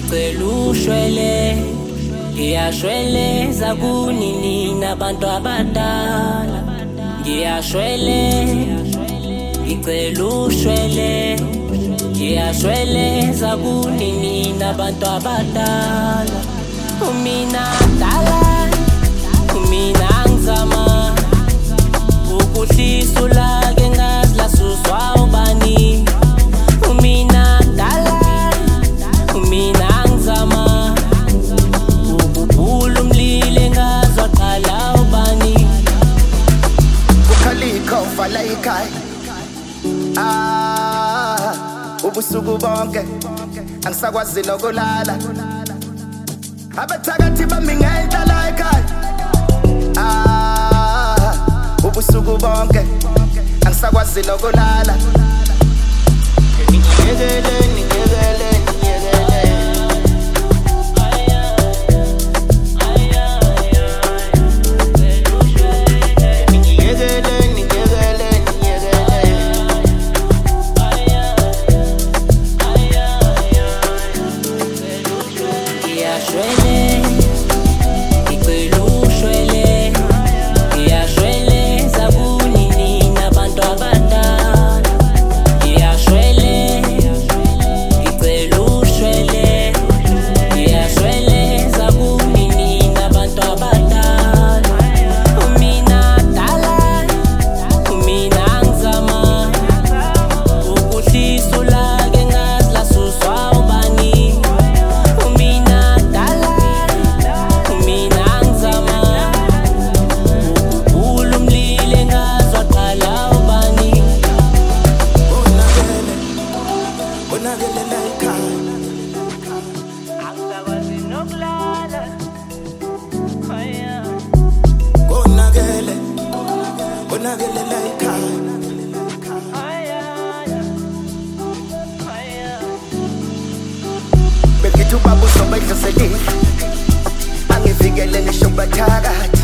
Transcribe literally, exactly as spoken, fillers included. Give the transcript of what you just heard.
ngicela ushwele, ngiyashweleza kunini nabantu abadala. Ngiyashwele, ngicela ushwele, ngiyashweleza kunini nabantu abadala. Umina dala, umina ngizama ukuhlisa ulake ngazi lasuswa ubani. Umina dala, umina ngizama ukubhula umlilo ngazi waqala ubani. Kukhalikho vala ikhaya, ah ubusuku bonke angisakwazi nokulala. Abathakathi bami ngendlala ekhaya, ah ubusuku bonke angisakwazi nokulala. Ngiyekele ngiyekele ngiyekele Begitu babu soba ihlaselile, angivikele ngisho bathakathi.